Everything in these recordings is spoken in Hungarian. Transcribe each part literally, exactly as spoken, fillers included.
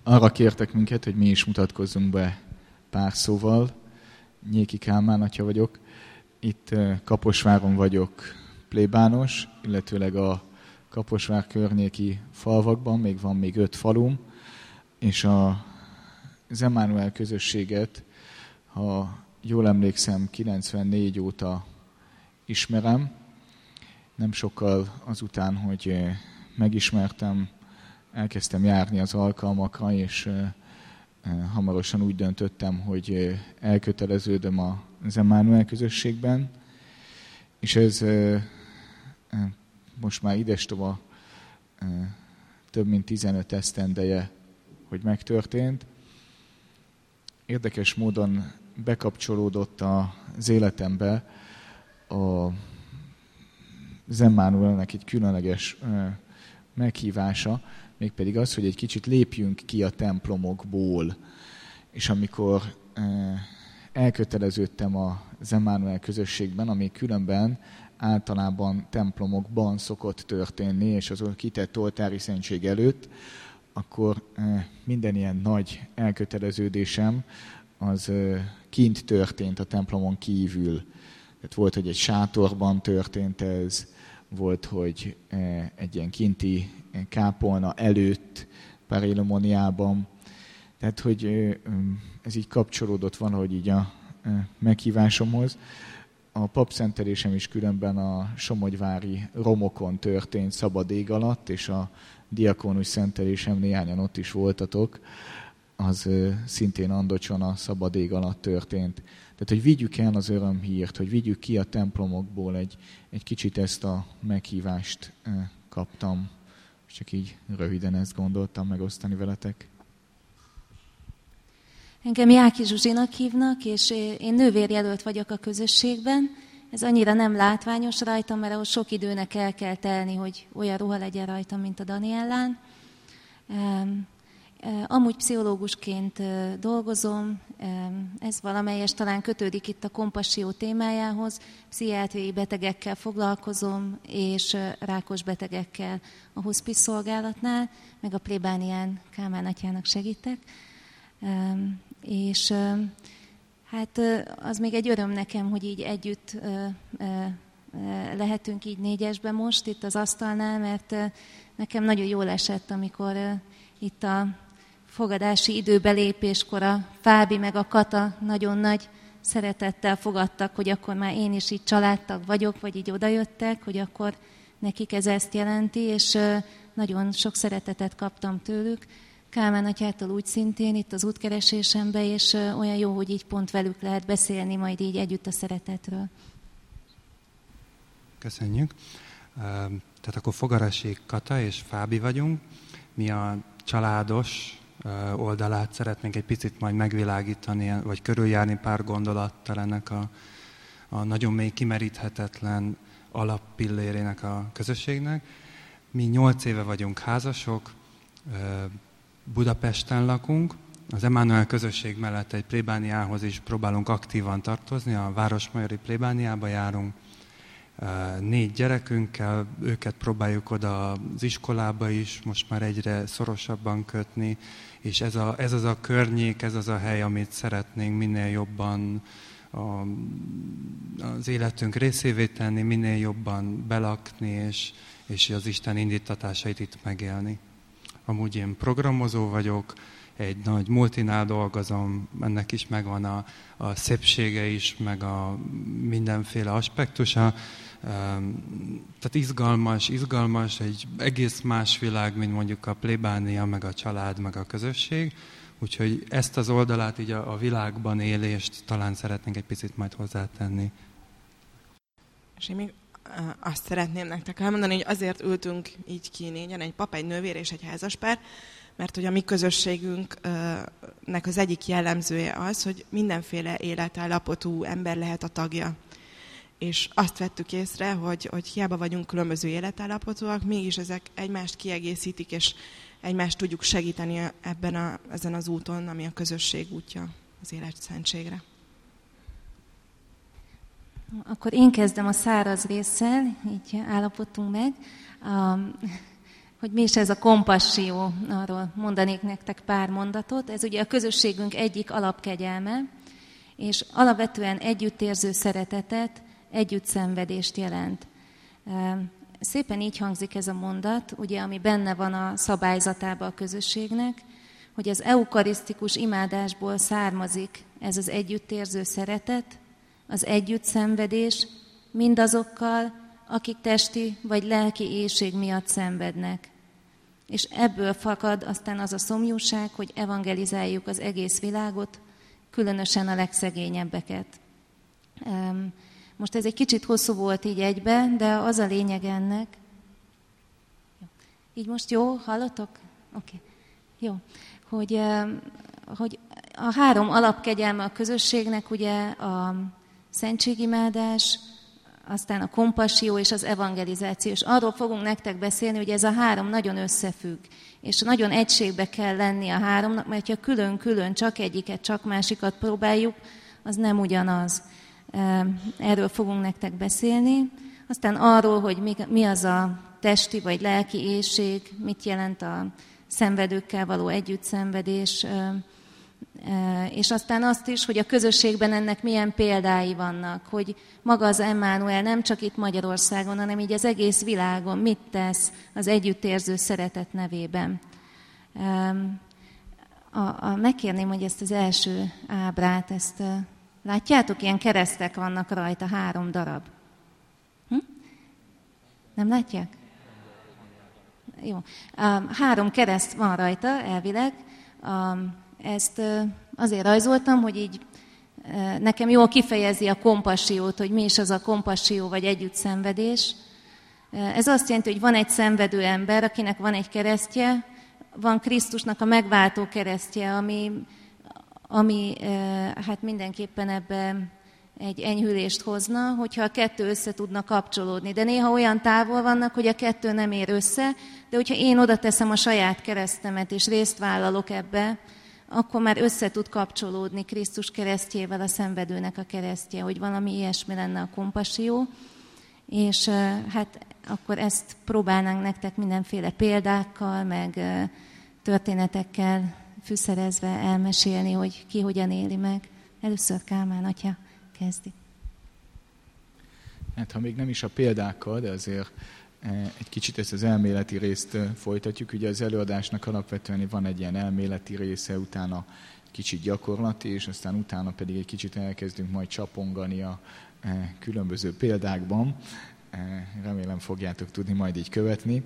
arra kértek minket, hogy mi is mutatkozzunk be pár szóval. Nyéki Kálmán atya vagyok. Itt Kaposváron vagyok plébános, illetőleg a Kaposvár környéki falvakban, még van még öt falum, és a Emmanuel közösséget, ha jól emlékszem, kilencvennégy óta ismerem. Nem sokkal azután, hogy megismertem, elkezdtem járni az alkalmakra, és hamarosan úgy döntöttem, hogy elköteleződöm az Emmanuel közösségben, és ez most már idestova több mint tizenöt esztendeje, hogy megtörtént. Érdekes módon bekapcsolódott az életembe az Emmanuelnek egy különleges meghívása, mégpedig az, hogy egy kicsit lépjünk ki a templomokból. És amikor elköteleződtem az Emmanuel közösségben, ami különben általában templomokban szokott történni, és azon kitett oltári szentség előtt, akkor minden ilyen nagy elköteleződésem az kint történt a templomon kívül. Tehát volt, hogy egy sátorban történt ez, volt, hogy egy ilyen kinti kápolna előtt, parélemoniában. Tehát, hogy ez így kapcsolódott valahogy így a meghívásomhoz. A papszentelésem is különben a somogyvári romokon történt szabad ég alatt, és a diakónus szentelésem, néhányan ott is voltatok, az szintén Andocson a szabad ég alatt történt. Tehát, hogy vigyük el az örömhírt, hogy vigyük ki a templomokból, egy, egy kicsit ezt a meghívást kaptam. Csak így röviden ezt gondoltam megosztani veletek. Engem Jáki Zsuzsinak hívnak, és én nővérjelölt vagyok a közösségben. Ez annyira nem látványos rajtam, mert ahhoz sok időnek el kell telni, hogy olyan ruha legyen rajtam, mint a Daniellán. Amúgy pszichológusként dolgozom, ez valamelyes talán kötődik itt a kompassió témájához. Pszichiátriai betegekkel foglalkozom, és rákos betegekkel a hospice szolgálatnál, meg a plébánián Kálmán atyának segítek. És hát az még egy öröm nekem, hogy így együtt lehetünk így négyesben most itt az asztalnál, mert nekem nagyon jól esett, amikor itt a fogadási időbelépéskor a Fábi meg a Kata nagyon nagy szeretettel fogadtak, hogy akkor már én is így családtag vagyok, vagy így odajöttek, hogy akkor nekik ez ezt jelenti, és nagyon sok szeretetet kaptam tőlük. Kálmán atyától úgy szintén itt az útkeresésemben, és olyan jó, hogy így pont velük lehet beszélni majd így együtt a szeretetről. Köszönjük. Tehát akkor Fogarasi Kata és Fábi vagyunk. Mi a családos oldalát szeretnénk egy picit majd megvilágítani, vagy körüljárni pár gondolattal ennek a, a nagyon mély kimeríthetetlen alappillérének a közösségnek. Mi nyolc éve vagyunk házasok, Budapesten lakunk, az Emmanuel közösség mellett egy plébániához is próbálunk aktívan tartozni, a Városmajori plébániába járunk, négy gyerekünkkel, őket próbáljuk oda az iskolába is most már egyre szorosabban kötni, és ez, a, ez az a környék, ez az a hely, amit szeretnénk minél jobban a, az életünk részévé tenni, minél jobban belakni, és, és az Isten indítatásait itt megélni. Amúgy én programozó vagyok, egy nagy multinál dolgozom, ennek is megvan a, a szépsége is, meg a mindenféle aspektusa. Tehát izgalmas, izgalmas, egy egész más világ, mint mondjuk a plébánia, meg a család, meg a közösség. Úgyhogy ezt az oldalát, így a, a világban élést talán szeretnénk egy picit majd hozzátenni. És én még azt szeretném nektek elmondani, hogy azért ültünk így ki négyen, egy pap, egy nővér és egy házaspár, mert hogy a mi közösségünknek az egyik jellemzője az, hogy mindenféle életállapotú ember lehet a tagja. És azt vettük észre, hogy, hogy hiába vagyunk különböző életállapotúak, mégis ezek egymást kiegészítik, és egymást tudjuk segíteni ebben a, ezen az úton, ami a közösség útja az életszentségre. Akkor én kezdem a száraz résszel, így állapodtunk meg. A, hogy mi is ez a kompassió, arról mondanék nektek pár mondatot. Ez ugye a közösségünk egyik alapkegyelme, és alapvetően együttérző szeretetet, együttszenvedést jelent. Szépen így hangzik ez a mondat, ugye, ami benne van a szabályzatában a közösségnek, hogy az eukarisztikus imádásból származik ez az együttérző szeretet, az együttszenvedés mindazokkal, akik testi vagy lelki éhség miatt szenvednek. És ebből fakad aztán az a szomjúság, hogy evangelizáljuk az egész világot, különösen a legszegényebbeket. Most ez egy kicsit hosszú volt így egybe, de az a lényeg ennek. Így most jó, hallottok? Oké. Okay. Jó. Hogy, hogy a három alapkegyelme a közösségnek ugye a szentségimádás, aztán a kompassió és az evangelizáció. És arról fogunk nektek beszélni, hogy ez a három nagyon összefügg, és nagyon egységbe kell lenni a háromnak, mert ha külön-külön csak egyiket, csak másikat próbáljuk, az nem ugyanaz. Erről fogunk nektek beszélni. Aztán arról, hogy mi az a testi vagy lelki éhség, mit jelent a szenvedőkkel való együttszenvedés, és aztán azt is, hogy a közösségben ennek milyen példái vannak, hogy maga az Emmanuel nem csak itt Magyarországon, hanem így az egész világon mit tesz az együttérző szeretet nevében. A, a, megkérném, hogy ezt az első ábrát, ezt látjátok, ilyen keresztek vannak rajta, három darab. Hm? Nem látják? Jó. Három kereszt van rajta, elvileg. Ezt azért rajzoltam, hogy így nekem jól kifejezi a kompassiót, hogy mi is az a kompasszió vagy együttszenvedés. Ez azt jelenti, hogy van egy szenvedő ember, akinek van egy keresztje, van Krisztusnak a megváltó keresztje, ami, ami hát mindenképpen ebbe egy enyhülést hozna, hogyha a kettő össze tudna kapcsolódni. De néha olyan távol vannak, hogy a kettő nem ér össze, de hogyha én oda teszem a saját keresztemet, és részt vállalok ebbe, akkor már össze tud kapcsolódni Krisztus keresztjével a szenvedőnek a keresztje, hogy valami ilyesmi lenne a kompassió. És hát akkor ezt próbálnánk nektek mindenféle példákkal, meg történetekkel fűszerezve elmesélni, hogy ki hogyan éli meg. Először Kálmán atya kezdi. Hát ha még nem is a példákkal, de azért egy kicsit ezt az elméleti részt folytatjuk. Ugye az előadásnak alapvetően van egy ilyen elméleti része, utána kicsit gyakorlati, és aztán utána pedig egy kicsit elkezdünk majd csapongani a különböző példákban. Remélem fogjátok tudni majd így követni.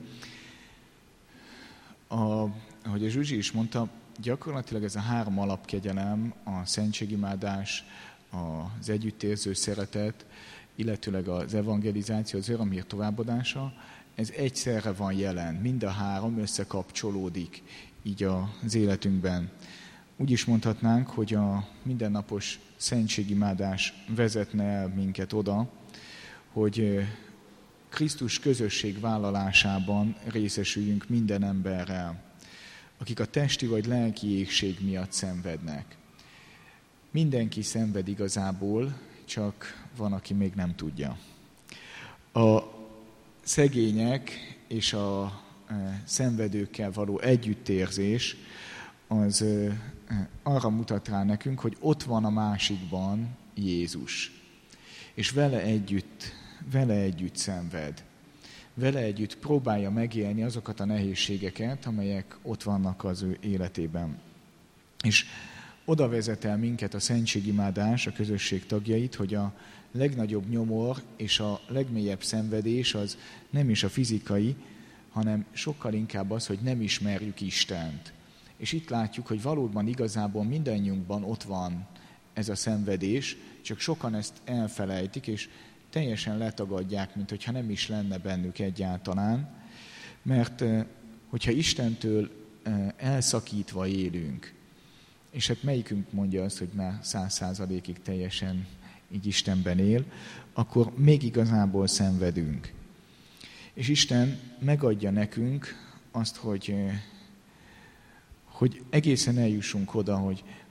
A, ahogy a Zsuzsi is mondta, gyakorlatilag ez a három alapkegyelem, a szentségimádás, az együttérző szeretet, illetőleg az evangelizáció, az örömhír továbbadása, ez egyszerre van jelen, mind a három összekapcsolódik így az életünkben. Úgy is mondhatnánk, hogy a mindennapos szentségimádás vezetne el minket oda, hogy Krisztus közösség vállalásában részesüljünk minden emberrel, akik a testi vagy lelki éhség miatt szenvednek. Mindenki szenved igazából, csak van, aki még nem tudja. A szegények és a szenvedőkkel való együttérzés az arra mutat rá nekünk, hogy ott van a másikban Jézus. És vele együtt, vele együtt szenved. Vele együtt próbálja megélni azokat a nehézségeket, amelyek ott vannak az ő életében. És oda vezet el minket a szentségimádás, a közösség tagjait, hogy a legnagyobb nyomor és a legmélyebb szenvedés az nem is a fizikai, hanem sokkal inkább az, hogy nem ismerjük Istent. És itt látjuk, hogy valóban igazából mindannyiunkban ott van ez a szenvedés, csak sokan ezt elfelejtik, és teljesen letagadják, mint hogyha nem is lenne bennük egyáltalán, mert hogyha Istentől elszakítva élünk, és hát melyikünk mondja azt, hogy már száz százalékig teljesen így Istenben él, akkor még igazából szenvedünk. És Isten megadja nekünk azt, hogy, hogy egészen eljussunk oda, hogy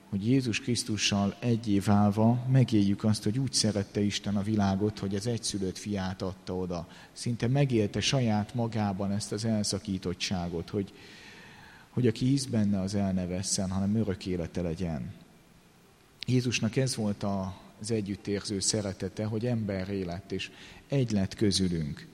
hogy Jézus Krisztussal egyé válva megéljük azt, hogy úgy szerette Isten a világot, hogy az egyszülött fiát adta oda. Szinte megélte saját magában ezt az elszakítottságot, hogy, hogy aki hisz benne, az el ne vesszen, hanem örök élete legyen. Jézusnak ez volt az együttérző szeretete, hogy emberré lett, és egy lett közülünk.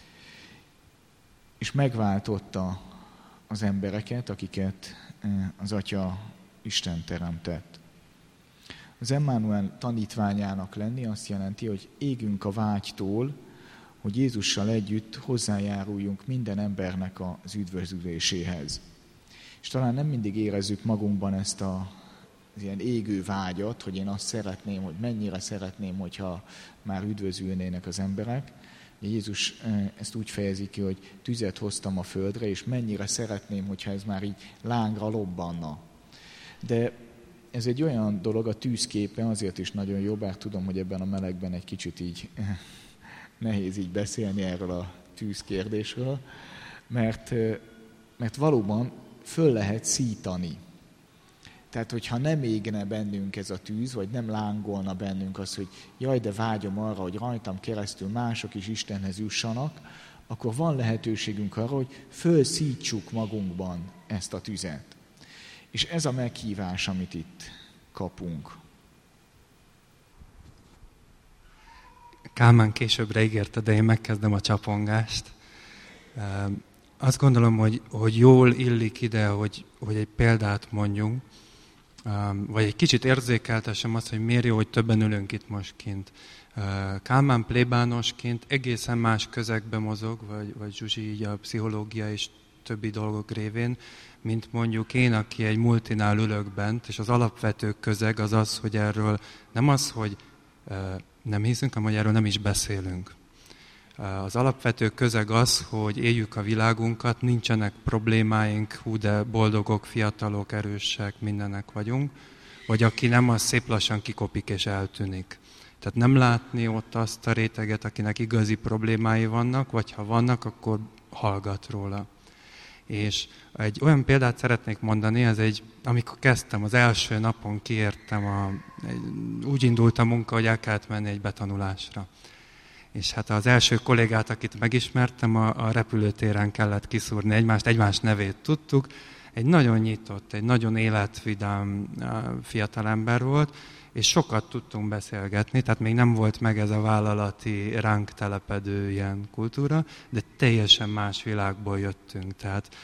És megváltotta az embereket, akiket az Atya Isten teremtett. Az Emmanuel tanítványának lenni azt jelenti, hogy égünk a vágytól, hogy Jézussal együtt hozzájáruljunk minden embernek az üdvözüléséhez. És talán nem mindig érezzük magunkban ezt a, az ilyen égő vágyat, hogy én azt szeretném, hogy mennyire szeretném, hogyha már üdvözülnének az emberek. Jézus ezt úgy fejezi ki, hogy tüzet hoztam a földre, és mennyire szeretném, hogyha ez már így lángra lobbanna. De ez egy olyan dolog, a tűzképe azért is nagyon jó, bár tudom, hogy ebben a melegben egy kicsit így nehéz így beszélni erről a tűzkérdésről, mert, mert valóban föl lehet szítani. Tehát, hogyha nem égne bennünk ez a tűz, vagy nem lángolna bennünk az, hogy jaj, de vágyom arra, hogy rajtam keresztül mások is Istenhez jussanak, akkor van lehetőségünk arra, hogy fölszítsuk magunkban ezt a tüzet. És ez a meghívás, amit itt kapunk. Kálmán későbbre ígérte, de én megkezdem a csapongást. Azt gondolom, hogy, hogy jól illik ide, hogy, hogy egy példát mondjunk, vagy egy kicsit érzékeltessem azt, hogy miért jó, hogy többen ülünk itt most kint. Kálmán plébánosként egészen más közegbe mozog, vagy, vagy Zsuzsi így a pszichológia és többi dolgok révén, mint mondjuk én, aki egy multinál ülök bent, és az alapvető közeg az az, hogy erről nem az, hogy nem hiszünk, hanem hogy erről nem is beszélünk. Az alapvető közeg az, hogy éljük a világunkat, nincsenek problémáink, hú, de boldogok, fiatalok, erősek, mindenek vagyunk, vagy aki nem, az szép lassan kikopik és eltűnik. Tehát nem látni ott azt a réteget, akinek igazi problémái vannak, vagy ha vannak, akkor hallgat róla. És egy olyan példát szeretnék mondani, ez egy, amikor kezdtem, az első napon kiértem, a, egy, úgy indult a munka, hogy el kellett menni egy betanulásra. És hát az első kollégát, akit megismertem, a, a repülőtéren kellett kiszúrni egymást, egymás nevét tudtuk. Egy nagyon nyitott, egy nagyon életvidám fiatalember volt, és sokat tudtunk beszélgetni, tehát még nem volt meg ez a vállalati ránk telepedő ilyen kultúra, de teljesen más világból jöttünk. Tehát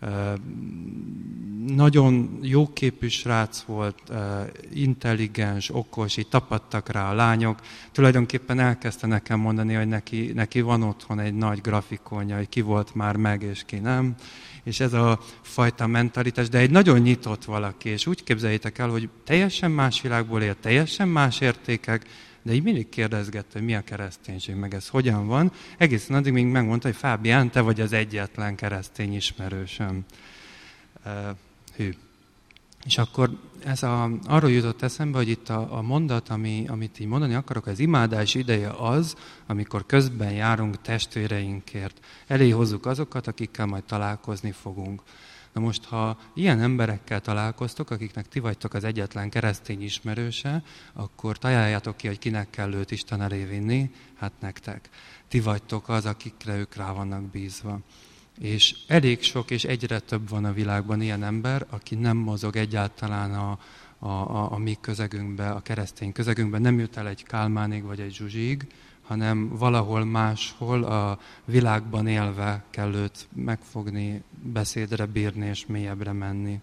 nagyon jóképű srác volt, intelligens, okos, így tapadtak rá a lányok. Tulajdonképpen elkezdte nekem mondani, hogy neki, neki van otthon egy nagy grafikonja, hogy ki volt már meg és ki nem. És ez a fajta mentalitás, de egy nagyon nyitott valaki, és úgy képzeljétek el, hogy teljesen más világból él, teljesen más értékek, de így mindig kérdezgette, hogy mi a kereszténység, meg ez hogyan van. Egészen addig még megmondta, hogy Fábián, te vagy az egyetlen keresztény ismerősöm. Uh, hű. És akkor ez a, arról jutott eszembe, hogy itt a, a mondat, ami, amit így mondani akarok, az imádás ideje az, amikor közben járunk testvéreinkért. Elé hozzuk azokat, akikkel majd találkozni fogunk. Na most, ha ilyen emberekkel találkoztok, akiknek ti vagytok az egyetlen keresztény ismerőse, akkor találjátok ki, hogy kinek kell őt Isten elé vinni, hát nektek. Ti vagytok az, akikre ők rá vannak bízva. És elég sok és egyre több van a világban ilyen ember, aki nem mozog egyáltalán a, a, a, a mi közegünkbe, a keresztény közegünkbe, nem jut el egy Kálmánig vagy egy Zsuzsig, hanem valahol máshol a világban élve kell őt megfogni, beszédre bírni és mélyebbre menni.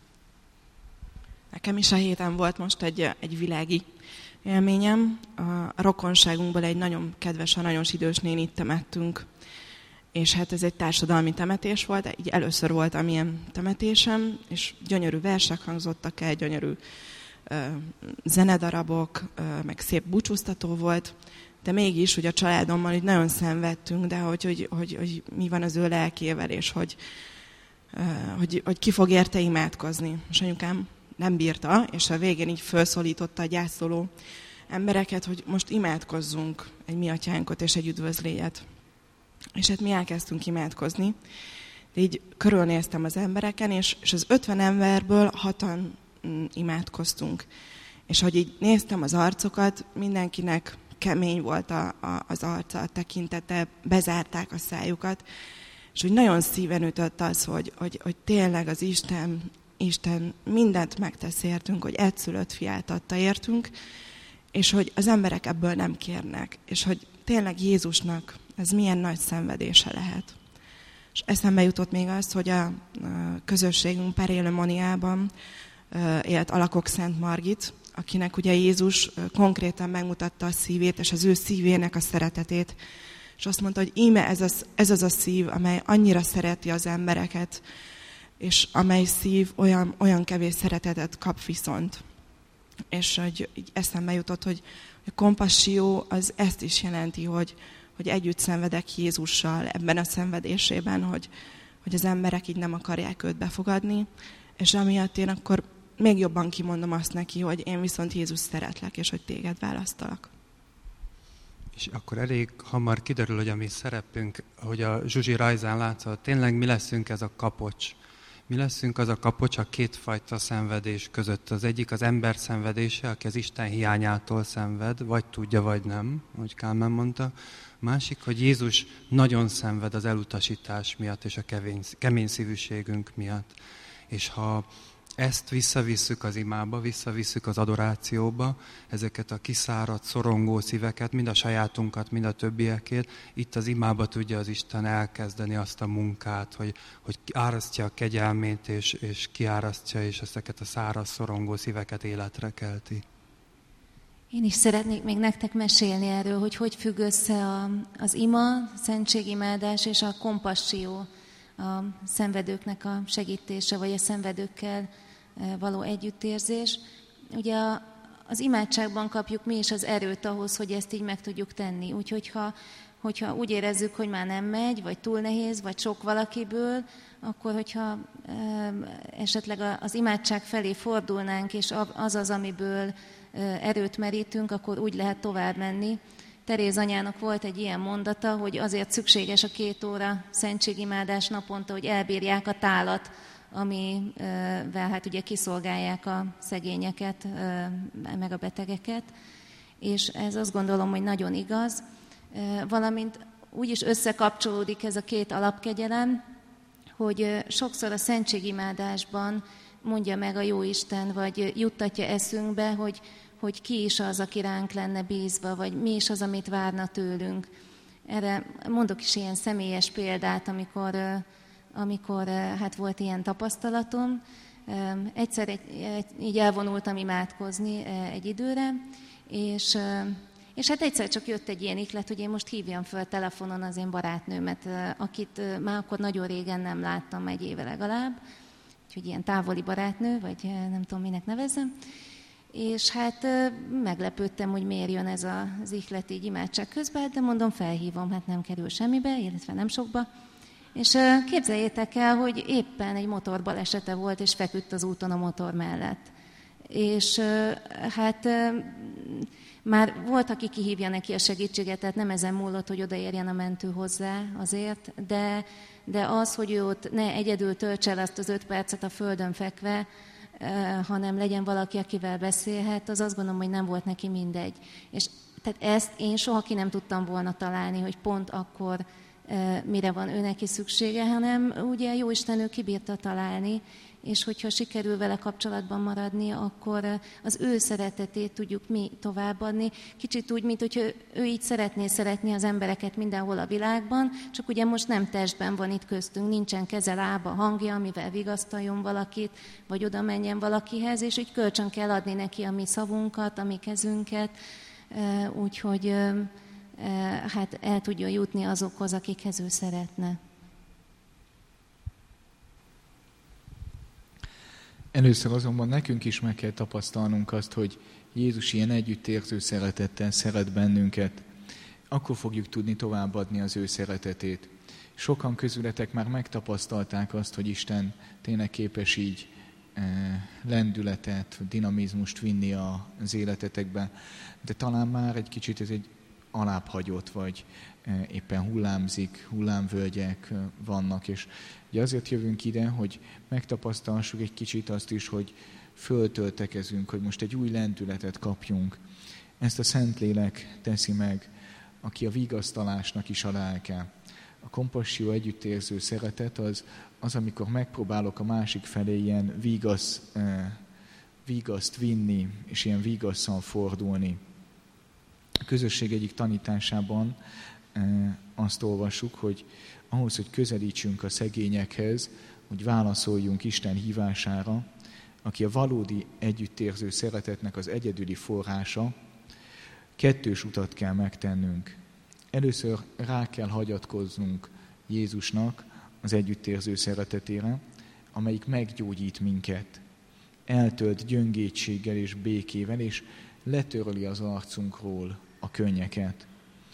Nekem is a héten volt most egy, egy világi élményem. A rokonságunkból egy nagyon kedves, a nagyon idős nénit temettünk. És hát ez egy társadalmi temetés volt, így először voltam ilyen temetésem, és gyönyörű versek hangzottak el, gyönyörű ö, zenedarabok, ö, meg szép búcsúztató volt, de mégis, hogy a családommal így nagyon szenvedtünk, de hogy, hogy, hogy, hogy mi van az ő lelkével, és hogy, ö, hogy, hogy ki fog érte imádkozni. És anyukám nem bírta, és a végén így felszólította a gyászoló embereket, hogy most imádkozzunk egy mi atyánkot és egy üdvözlélyet. És hát mi elkezdtünk imádkozni, de így körülnéztem az embereken, és, és az ötven emberből hatan imádkoztunk. És hogy így néztem az arcokat, mindenkinek kemény volt a, a, az arca, a tekintete, bezárták a szájukat, és úgy nagyon szíven ütött az, hogy, hogy, hogy tényleg az Isten, Isten mindent megtesz értünk, hogy egyszülött fiát adta értünk, és hogy az emberek ebből nem kérnek, és hogy tényleg Jézusnak ez milyen nagy szenvedése lehet. És eszembe jutott még az, hogy a közösségünk Perélemoniában élt Alakok Szent Margit, akinek ugye Jézus konkrétan megmutatta a szívét, és az ő szívének a szeretetét. És azt mondta, hogy íme ez az, ez az a szív, amely annyira szereti az embereket, és amely szív olyan, olyan kevés szeretetet kap viszont. És hogy így eszembe jutott, hogy a kompassió az ezt is jelenti, hogy, hogy együtt szenvedek Jézussal ebben a szenvedésében, hogy, hogy az emberek így nem akarják őt befogadni, és amiatt én akkor még jobban kimondom azt neki, hogy én viszont Jézus szeretlek, és hogy téged választalak. És akkor elég hamar kiderül, hogy a mi szerepünk, hogy a Zsuzsi rajzán látszott, tényleg mi leszünk ez a kapocs. Mi leszünk az a kapocs a kétfajta szenvedés között. Az egyik az ember szenvedése, aki az Isten hiányától szenved, vagy tudja, vagy nem, ahogy Kálmán mondta. Másik, hogy Jézus nagyon szenved az elutasítás miatt és a kemény, kemény szívűségünk miatt. És ha ezt visszavisszük az imába, visszavisszük az adorációba, ezeket a kiszáradt, szorongó szíveket, mind a sajátunkat, mind a többiekért, itt az imába tudja az Isten elkezdeni azt a munkát, hogy, hogy árasztja a kegyelmét, és, és kiárasztja, és ezeket a száraz, szorongó szíveket életre kelti. Én is szeretnék még nektek mesélni erről, hogy hogy függ össze a, az ima, szentségimádás és a kompassió, a szenvedőknek a segítése, vagy a szenvedőkkel való együttérzés. Ugye a, az imádságban kapjuk mi is az erőt ahhoz, hogy ezt így meg tudjuk tenni. Úgyhogy ha, hogyha úgy érezzük, hogy már nem megy, vagy túl nehéz, vagy sok valakiből, akkor hogyha e, esetleg az imádság felé fordulnánk, és az az, amiből e, erőt merítünk, akkor úgy lehet tovább menni. Teréz anyának volt egy ilyen mondata, hogy azért szükséges a két óra szentségimádás naponta, hogy elbírják a tálat, amivel hát ugye kiszolgálják a szegényeket, meg a betegeket. És ez azt gondolom, hogy nagyon igaz. Valamint úgy is összekapcsolódik ez a két alapkegyelem, hogy sokszor a szentségimádásban mondja meg a Jóisten, vagy juttatja eszünkbe, hogy hogy ki is az, aki ránk lenne bízva, vagy mi is az, amit várna tőlünk. Erre mondok is ilyen személyes példát, amikor, amikor hát volt ilyen tapasztalatom. Egyszer egy, egy, így elvonultam imádkozni egy időre, és, és hát egyszer csak jött egy ilyen iklet, hogy én most hívjam föl telefonon az én barátnőmet, akit már akkor nagyon régen nem láttam, egy éve legalább, úgyhogy ilyen távoli barátnő, vagy nem tudom, minek nevezzem. És hát meglepődtem, hogy miért jön ez az ihlet így imádság közben, de mondom, felhívom, hát nem kerül semmibe, illetve nem sokba. És képzeljétek el, hogy éppen egy motorbalesete volt, és feküdt az úton a motor mellett. És hát már volt, aki kihívja neki a segítséget, tehát nem ezen múlott, hogy odaérjen a mentő hozzá azért, de, de az, hogy ő ott ne egyedül töltse el azt az öt percet a földön fekve, hanem legyen valaki, akivel beszélhet, az azt gondolom, hogy nem volt neki mindegy. És tehát ezt én soha ki nem tudtam volna találni, hogy pont akkor mire van ő neki szüksége, hanem ugye Jóisten ő kibírta találni, és hogyha sikerül vele kapcsolatban maradni, akkor az ő szeretetét tudjuk mi továbbadni. Kicsit úgy, mint hogyha ő így szeretné szeretni az embereket mindenhol a világban, csak ugye most nem testben van itt köztünk, nincsen keze, lába, hangja, amivel vigasztaljon valakit, vagy oda menjen valakihez, és így kölcsön kell adni neki a mi szavunkat, a mi kezünket, úgyhogy hát el tudjon jutni azokhoz, akikhez ő szeretne. Először azonban nekünk is meg kell tapasztalnunk azt, hogy Jézus ilyen együttérző szeretettel szeret bennünket, akkor fogjuk tudni továbbadni az ő szeretetét. Sokan közületek már megtapasztalták azt, hogy Isten tényleg képes így lendületet, dinamizmust vinni az életetekbe, de talán már egy kicsit ez egy alábbhagyott, vagy éppen hullámzik, hullámvölgyek vannak, és ugye azért jövünk ide, hogy megtapasztalhassuk egy kicsit azt is, hogy föltöltekezünk, hogy most egy új lendületet kapjunk. Ezt a Szentlélek teszi meg, aki a vigasztalásnak is a lelke. A kompassió, együttérző szeretet az, az, amikor megpróbálok a másik felé ilyen vigasz, eh, vigaszt vinni, és ilyen vigasszal fordulni. A közösség egyik tanításában eh, azt olvassuk, hogy ahhoz, hogy közelítsünk a szegényekhez, hogy válaszoljunk Isten hívására, aki a valódi együttérző szeretetnek az egyedüli forrása, kettős utat kell megtennünk. Először rá kell hagyatkoznunk Jézusnak az együttérző szeretetére, amelyik meggyógyít minket, eltölt gyöngétséggel és békével, és letörli az arcunkról a könnyeket.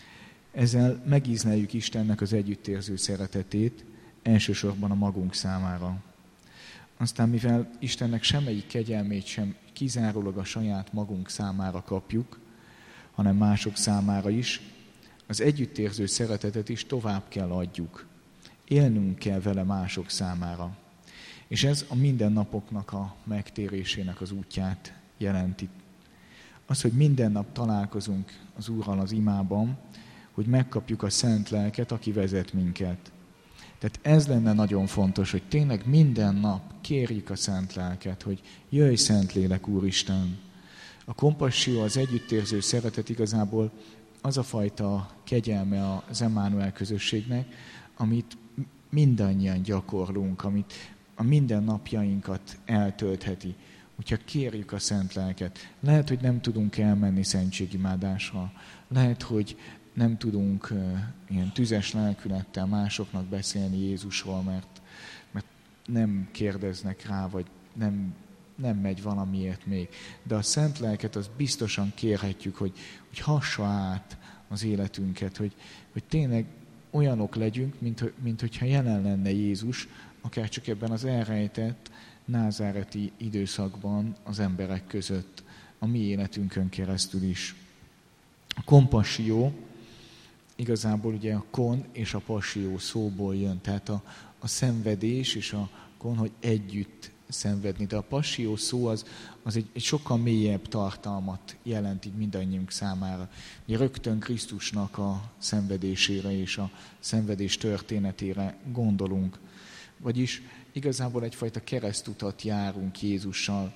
Ezzel megízleljük Istennek az együttérző szeretetét, elsősorban a magunk számára. Aztán, mivel Istennek semmelyik kegyelmét sem kizárólag a saját magunk számára kapjuk, hanem mások számára is, az együttérző szeretetet is tovább kell adjuk. Élnünk kell vele mások számára. És ez a mindennapoknak a megtérésének az útját jelenti. Az, hogy minden nap találkozunk az Úrral az imában, hogy megkapjuk a Szent Lelket, aki vezet minket. Tehát ez lenne nagyon fontos, hogy tényleg minden nap kérjük a Szent Lelket, hogy jöjj Szentlélek, Úristen. A kompassió, az együttérző szeretet igazából az a fajta kegyelme az Emmanuel közösségnek, amit mindannyian gyakorlunk, amit a mindennapjainkat eltöltheti. Hogyha kérjük a Szent Lelket, lehet, hogy nem tudunk elmenni szentségimádásra, lehet, hogy nem tudunk uh, ilyen tüzes lelkülettel másoknak beszélni Jézusról, mert, mert nem kérdeznek rá, vagy nem, nem megy valamiért még. De a Szent Lelket az biztosan kérhetjük, hogy, hogy hassa át az életünket, hogy, hogy tényleg olyanok legyünk, mint, mint hogyha jelen lenne Jézus, akár csak ebben az elrejtett názáreti időszakban az emberek között, a mi életünkön keresztül is. A kompassió igazából ugye a kon és a passió szóból jön, tehát a, a szenvedés és a kon, hogy együtt szenvedni. De a passió szó az, az egy, egy sokkal mélyebb tartalmat jelent így mindannyiunk számára. Ugye rögtön Krisztusnak a szenvedésére és a szenvedés történetére gondolunk. Vagyis igazából egyfajta keresztutat járunk Jézussal.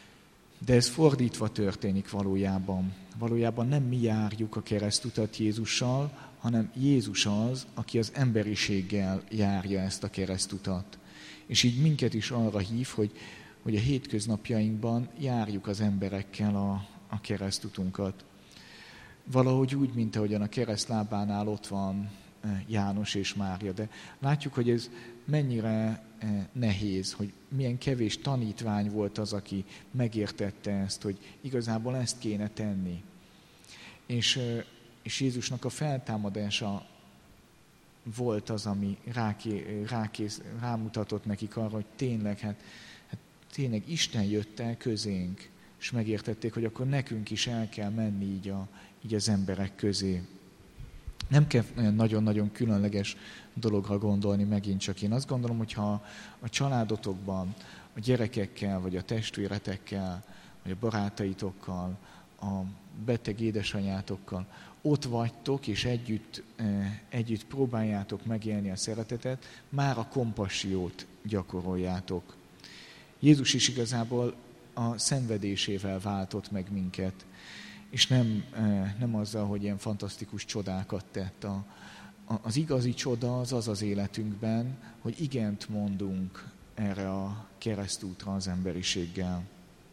De ez fordítva történik valójában. Valójában nem mi járjuk a keresztutat Jézussal, hanem Jézus az, aki az emberiséggel járja ezt a keresztutat. És így minket is arra hív, hogy, hogy a hétköznapjainkban járjuk az emberekkel a, a keresztutunkat. Valahogy úgy, mint ahogyan a keresztlábánál ott van János és Mária. De látjuk, hogy ez mennyire nehéz, hogy milyen kevés tanítvány volt az, aki megértette ezt, hogy igazából ezt kéne tenni. És, és Jézusnak a feltámadása volt az, ami ráké, rákész, rámutatott nekik arra, hogy tényleg, hát, hát tényleg Isten jött el közénk, és megértették, hogy akkor nekünk is el kell menni így, a, így az emberek közé. Nem kell olyan nagyon-nagyon különleges dologra gondolni megint csak. Én azt gondolom, hogy ha a családotokban, a gyerekekkel, vagy a testvéretekkel, vagy a barátaitokkal, a beteg édesanyátokkal ott vagytok, és együtt, együtt próbáljátok megélni a szeretetet, már a kompasziót gyakoroljátok. Jézus is igazából a szenvedésével váltott meg minket, és nem, nem azzal, hogy ilyen fantasztikus csodákat tett. A, a, az igazi csoda az az az életünkben, hogy igent mondunk erre a keresztútra az emberiséggel.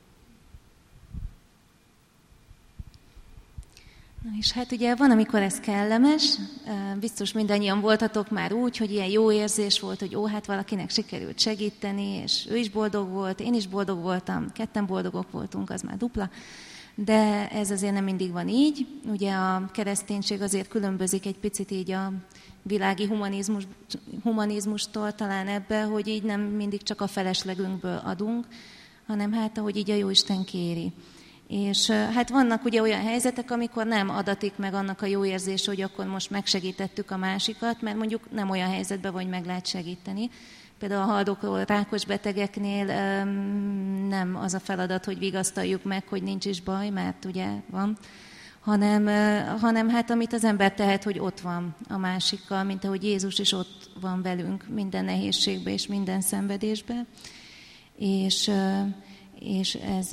Na és hát ugye van, amikor ez kellemes, biztos mindannyian voltatok már úgy, hogy ilyen jó érzés volt, hogy ó, hát valakinek sikerült segíteni, és ő is boldog volt, én is boldog voltam, ketten boldogok voltunk, az már dupla. De ez azért nem mindig van így. Ugye a kereszténység azért különbözik egy picit így a világi humanizmus, humanizmustól talán ebbe, hogy így nem mindig csak a feleslegünkből adunk, hanem hát ahogy így a Jóisten kéri. És hát vannak ugye olyan helyzetek, amikor nem adatik meg annak a jó érzés, hogy akkor most megsegítettük a másikat, mert mondjuk nem olyan helyzetben, hogy meg lehet segíteni. Például a haldokló rákos betegeknél nem az a feladat, hogy vigasztaljuk meg, hogy nincs is baj, mert ugye van, hanem, hanem hát amit az ember tehet, hogy ott van a másikkal, mint ahogy Jézus is ott van velünk minden nehézségben és minden szenvedésben. És, és ez,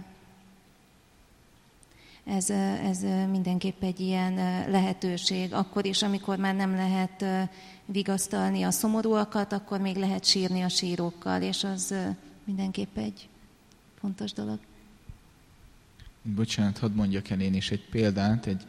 ez, ez mindenképp egy ilyen lehetőség. Akkor is, amikor már nem lehet vigasztalni a szomorúakat, akkor még lehet sírni a sírókkal, és az mindenképp egy fontos dolog. Bocsánat, hadd mondjak el én is egy példát. Egy,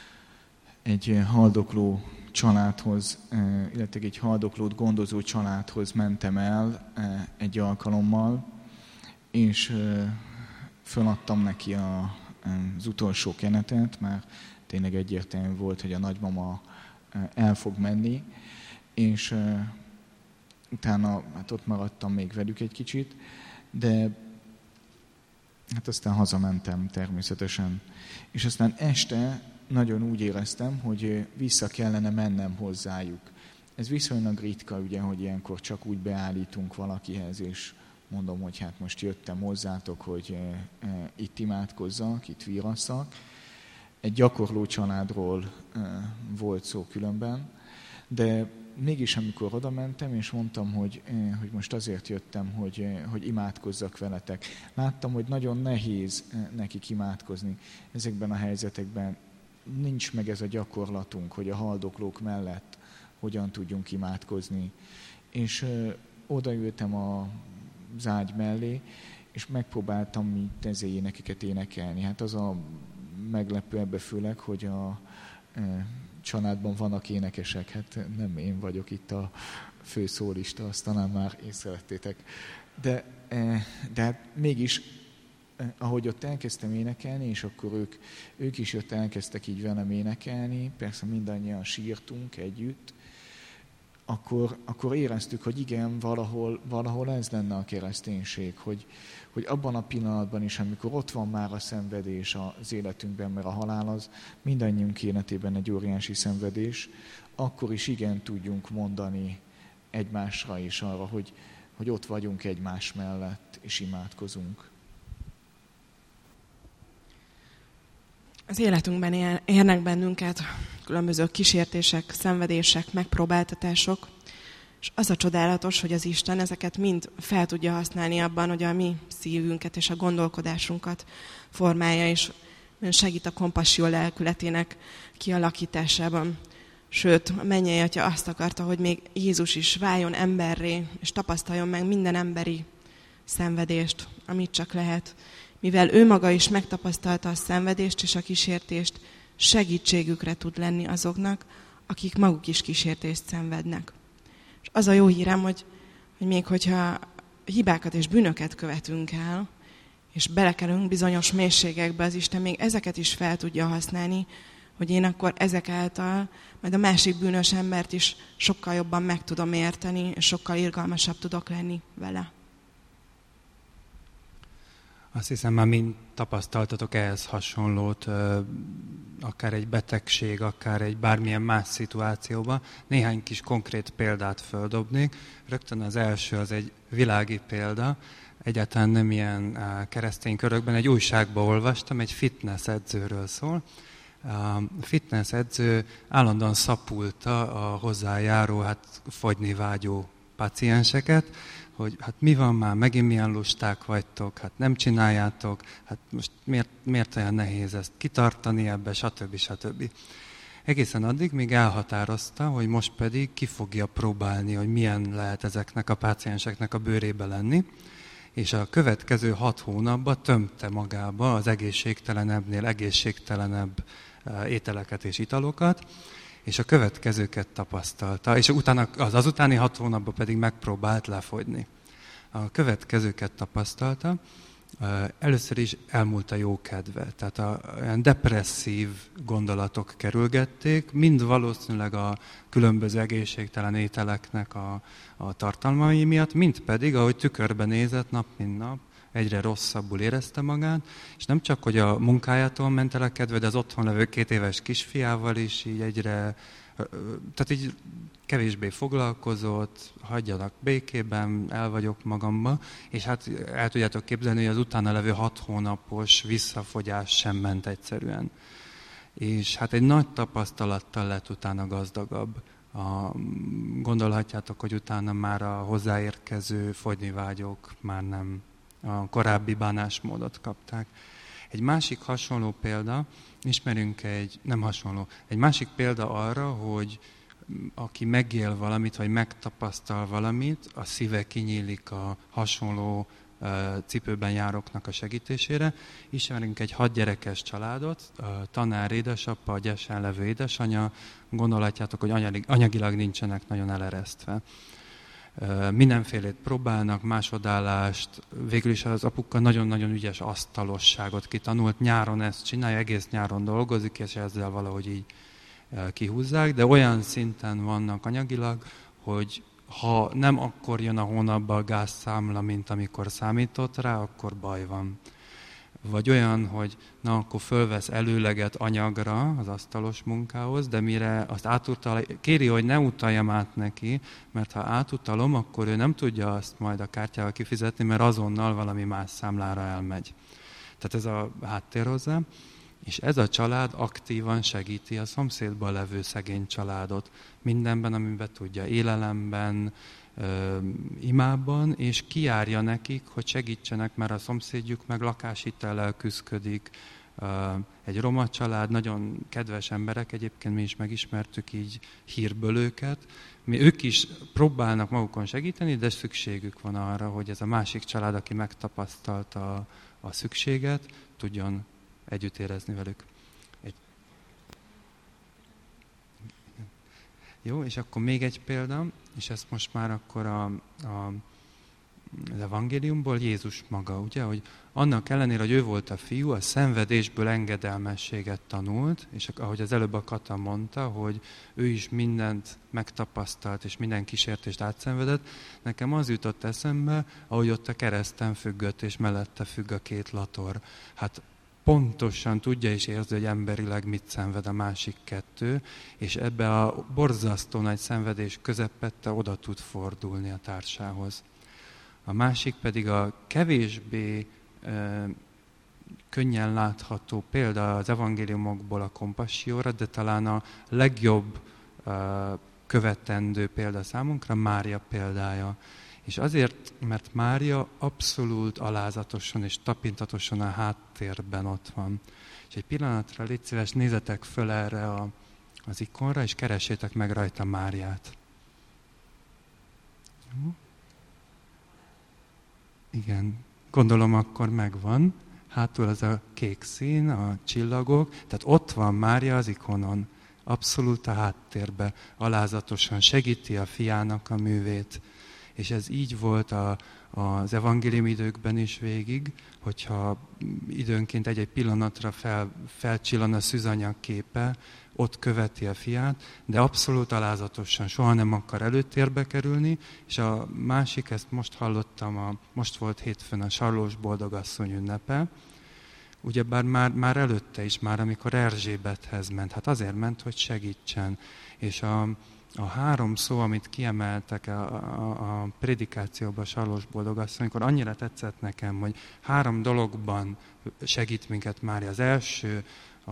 egy haldokló családhoz, illetve egy haldoklót gondozó családhoz mentem el egy alkalommal, és föladtam neki a, az utolsó kenetet, már tényleg egyértelmű volt, hogy a nagymama el fog menni, és utána hát ott maradtam még velük egy kicsit, de hát aztán hazamentem természetesen. És aztán este nagyon úgy éreztem, hogy vissza kellene mennem hozzájuk. Ez viszonylag ritka, ugye, hogy ilyenkor csak úgy beállítunk valakihez, és mondom, hogy hát most jöttem hozzátok, hogy e, e, itt imádkozzak, itt vírasszak. Egy gyakorló családról e, volt szó különben, de mégis amikor oda mentem, és mondtam, hogy, e, hogy most azért jöttem, hogy, e, hogy imádkozzak veletek. Láttam, hogy nagyon nehéz e, nekik imádkozni ezekben a helyzetekben. Nincs meg ez a gyakorlatunk, hogy a haldoklók mellett hogyan tudjunk imádkozni. És e, odaültem a az ágy mellé, és megpróbáltam így tezéjénekeket énekelni. Hát az a meglepő ebbe főleg, hogy a e, családban vannak énekesek, hát nem én vagyok itt a fő szólista, azt talán már észrevettétek. De, e, de hát mégis, eh, ahogy ott elkezdtem énekelni, és akkor ők, ők is ott elkezdtek így velem énekelni, persze mindannyian sírtunk együtt, Akkor, akkor éreztük, hogy igen, valahol, valahol ez lenne a kereszténység, hogy, hogy abban a pillanatban is, amikor ott van már a szenvedés az életünkben, mert a halál az mindannyiunk életében egy óriási szenvedés, akkor is igen tudjunk mondani egymásra is arra, hogy, hogy ott vagyunk egymás mellett, és imádkozunk. Az életünkben érnek bennünket különböző kísértések, szenvedések, megpróbáltatások, és az a csodálatos, hogy az Isten ezeket mind fel tudja használni abban, hogy a mi szívünket és a gondolkodásunkat formálja, és segít a kompassió lelkületének kialakításában. Sőt, a mennyei Atya azt akarta, hogy még Jézus is váljon emberré, és tapasztaljon meg minden emberi szenvedést, amit csak lehet. Mivel ő maga is megtapasztalta a szenvedést és a kísértést, segítségükre tud lenni azoknak, akik maguk is kísértést szenvednek. És az a jó hírem, hogy, hogy még hogyha hibákat és bűnöket követünk el, és belekerülünk bizonyos mélységekbe, az Isten még ezeket is fel tudja használni, hogy én akkor ezek által majd a másik bűnös embert is sokkal jobban meg tudom érteni, és sokkal irgalmasabb tudok lenni vele. Azt hiszem, már mind tapasztaltatok ehhez hasonlót, akár egy betegség, akár egy bármilyen más szituációban. Néhány kis konkrét példát földobnék. Rögtön az első az egy világi példa. Egyáltalán nem ilyen keresztény körökben. Egy újságban olvastam, egy fitness edzőről szól. A fitness edző állandóan szapulta a hozzájáró, hát fogyni vágyó pacienseket, hogy hát mi van már, megint milyen lusták vagytok, hát nem csináljátok, hát most miért, miért olyan nehéz ezt kitartani ebbe, stb. stb. Egészen addig, míg elhatározta, hogy most pedig ki fogja próbálni, hogy milyen lehet ezeknek a pácienseknek a bőrébe lenni, és a következő hat hónapban tömte magába az egészségtelenebbnél egészségtelenebb ételeket és italokat, és a következőket tapasztalta, és utána, az azutáni hat hónapban pedig megpróbált lefogyni. A következőket tapasztalta, először is elmúlt a jó kedve, tehát a, olyan depresszív gondolatok kerülgették, mind valószínűleg a különböző egészségtelen ételeknek a, a tartalmai miatt, mind pedig, ahogy tükörben nézett nap mint nap, egyre rosszabbul érezte magát, és nem csak, hogy a munkájától ment el a kedve, de az otthon levő két éves kisfiával is így egyre, tehát így kevésbé foglalkozott, hagyjanak békében, el vagyok magamba, és hát el tudjátok képzelni, hogy az utána levő hat hónapos visszafogyás sem ment egyszerűen. És hát egy nagy tapasztalattal lett utána gazdagabb. A, gondolhatjátok, hogy utána már a hozzáérkező fogynivágyók már nem a korábbi bánásmódot kapták. Egy másik hasonló példa, ismerünk egy, nem hasonló, egy másik példa arra, hogy aki megél valamit, vagy megtapasztal valamit, a szíve kinyílik a hasonló cipőben járóknak a segítésére. Ismerünk egy hat gyerekes családot, a tanár édesapa, a gyesen levő édesanya, gondolhatjátok, hogy anyagilag nincsenek nagyon eleresztve. Mindenfélét próbálnak, másodállást, végül is az apuka nagyon-nagyon ügyes asztalosságot kitanult, nyáron ezt csinálja, egész nyáron dolgozik, és ezzel valahogy így kihúzzák, de olyan szinten vannak anyagilag, hogy ha nem akkor jön a hónapban a gázszámla, mint amikor számított rá, akkor baj van. Vagy olyan, hogy na, akkor fölvesz előleget anyagra az asztalos munkához, de mire azt átutal, kéri, hogy ne utaljam át neki, mert ha átutalom, akkor ő nem tudja azt majd a kártyával kifizetni, mert azonnal valami más számlára elmegy. Tehát ez a háttér hozzá. És ez a család aktívan segíti a szomszédban levő szegény családot. Mindenben, amiben tudja, élelemben, ö, imában, és kijárja nekik, hogy segítsenek, mert a szomszédjuk meg lakáshitellel küszködik. Ö, egy roma család, nagyon kedves emberek, egyébként mi is megismertük így hírből őket. Mi, ők is próbálnak magukon segíteni, de szükségük van arra, hogy ez a másik család, aki megtapasztalta a, a szükséget, tudjon együtt érezni velük. Egy... Jó, és akkor még egy példa, és ezt most már akkor a, a, az evangéliumból Jézus maga, ugye, hogy annak ellenére, hogy ő volt a fiú, a szenvedésből engedelmességet tanult, és ahogy az előbb a Kata mondta, hogy ő is mindent megtapasztalt, és minden kísértést átszenvedett, nekem az jutott eszembe, ahogy ott a kereszten függött, és mellette függ a két lator. Hát pontosan tudja és érzi, hogy emberileg mit szenved a másik kettő, és ebbe a borzasztó nagy szenvedés közepette oda tud fordulni a társához. A másik pedig a kevésbé e, könnyen látható példa az evangéliumokból a kompassióra, de talán a legjobb e, követendő példa számunkra Mária példája. És azért, mert Mária abszolút alázatosan és tapintatosan a háttérben ott van. És egy pillanatra légy szíves, nézzetek föl erre a, az ikonra, és keressétek meg rajta Máriát. Jó? Igen, gondolom akkor megvan. Hátul az a kék szín, a csillagok, tehát ott van Mária az ikonon. Abszolút a háttérbe, alázatosan segíti a fiának a művét. És ez így volt a, az evangélium időkben is végig, hogyha időnként egy-egy pillanatra fel, felcsillan a szűzanyag képe, ott követi a fiát, de abszolút alázatosan, soha nem akar előtérbe kerülni, és a másik, ezt most hallottam, a, most volt hétfőn a Sarlós Boldogasszony ünnepe, ugyebár már, már előtte is, már amikor Erzsébethez ment, hát azért ment, hogy segítsen, és a A három szó, amit kiemeltek a, a, a prédikációban Sarlós Boldogasszony, amikor annyira tetszett nekem, hogy három dologban segít minket Mária. Az első, a,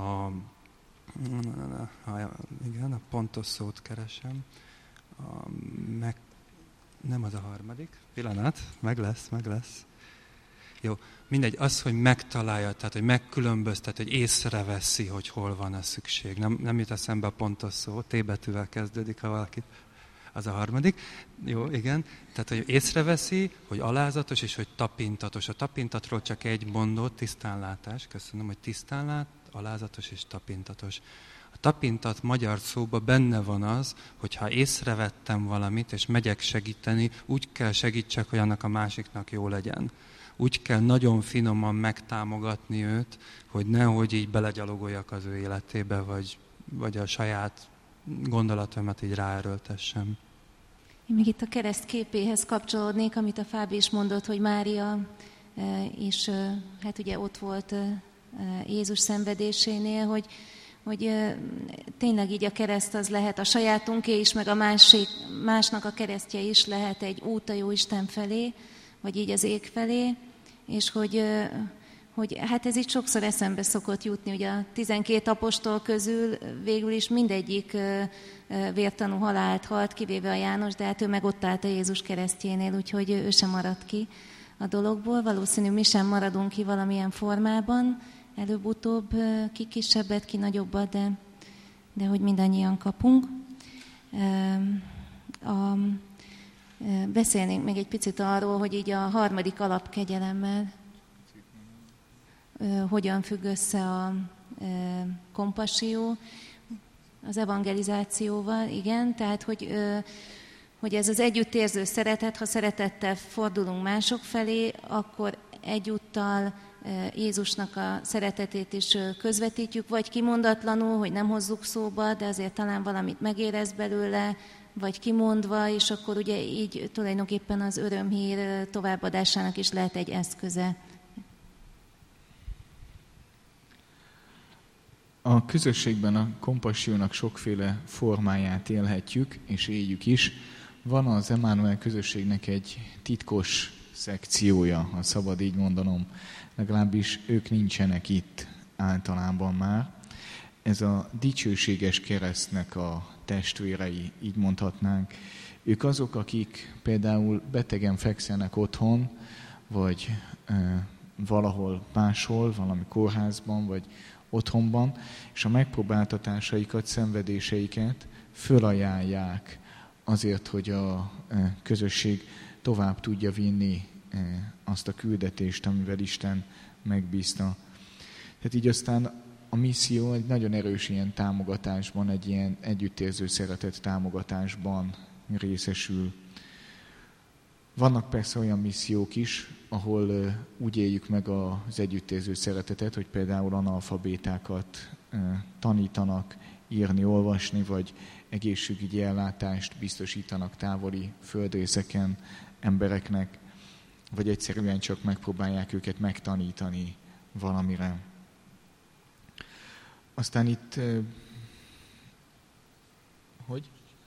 a, igen, a pontos szót keresem, a, meg, nem az a harmadik, pillanat, meg lesz, meg lesz. Jó, mindegy, az, hogy megtalálja, tehát, hogy megkülönböztet, hogy észreveszi, hogy hol van a szükség. Nem, nem jut eszembe a pontos szó, T betűvel kezdődik, ha valaki, az a harmadik. Jó, igen, tehát, hogy észreveszi, hogy alázatos, és hogy tapintatos. A tapintatról csak egy mondat, tisztánlátás, köszönöm, hogy tisztánlát, alázatos és tapintatos. A tapintat magyar szóban benne van az, hogy ha észrevettem valamit, és megyek segíteni, úgy kell segítsek, hogy annak a másiknak jó legyen. Úgy kell nagyon finoman megtámogatni őt, hogy nehogy így belegyalogoljak az ő életébe, vagy, vagy a saját gondolatomat így ráerőltessem. Én még itt a kereszt képéhez kapcsolódnék, amit a Fábi is mondott, hogy Mária és hát ugye ott volt Jézus szenvedésénél, hogy, hogy tényleg így a kereszt az lehet a sajátunké is, meg a másik, másnak a keresztje is lehet egy út a Jóisten felé, vagy így az ég felé, és hogy, hogy hát ez így sokszor eszembe szokott jutni, ugye a tizenkét apostol közül végül is mindegyik vértanú halált halt, kivéve a János, de hát ő meg ott állt a Jézus keresztjénél, úgyhogy ő sem maradt ki a dologból. Valószínű mi sem maradunk ki valamilyen formában, előbb-utóbb ki kisebbet, ki nagyobbat, de, de hogy mindannyian kapunk. A, beszélnénk még egy picit arról, hogy így a harmadik alapkegyelemmel hogyan függ össze a kompassió az evangelizációval, igen, tehát hogy, hogy ez az együttérző szeretet, ha szeretettel fordulunk mások felé, akkor egyúttal Jézusnak a szeretetét is közvetítjük, vagy kimondatlanul, hogy nem hozzuk szóba, de azért talán valamit megérez belőle, vagy kimondva, és akkor ugye így tulajdonképpen az örömhír továbbadásának is lehet egy eszköze. A közösségben a kompassziónak sokféle formáját élhetjük, és éljük is. Van az Emmanuel közösségnek egy titkos szekciója, ha szabad így mondanom. Legalábbis ők nincsenek itt általában már. Ez a dicsőséges keresztnek a testvérei, így mondhatnánk. Ők azok, akik például betegen fekszenek otthon, vagy e, valahol máshol, valami kórházban, vagy otthonban, és a megpróbáltatásaikat, szenvedéseiket fölajánlják azért, hogy a e, közösség tovább tudja vinni e, azt a küldetést, amivel Isten megbízta. Tehát így aztán a misszió egy nagyon erős ilyen támogatásban, egy ilyen együttérző szeretet támogatásban részesül. Vannak persze olyan missziók is, ahol uh, úgy éljük meg az együttérző szeretetet, hogy például analfabétákat uh, tanítanak írni, olvasni, vagy egészségügyi ellátást biztosítanak távoli földrészeken embereknek, vagy egyszerűen csak megpróbálják őket megtanítani valamire. Aztán itt, uh, hogy?